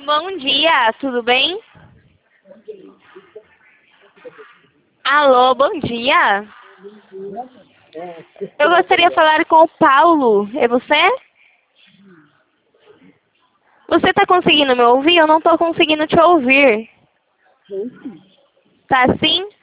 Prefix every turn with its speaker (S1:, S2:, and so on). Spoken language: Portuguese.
S1: Bom dia, tudo bem? Alô, bom dia. Eu gostaria de falar com o Paulo. É você? Você está conseguindo me ouvir? Eu não estou conseguindo te ouvir. Tá sim?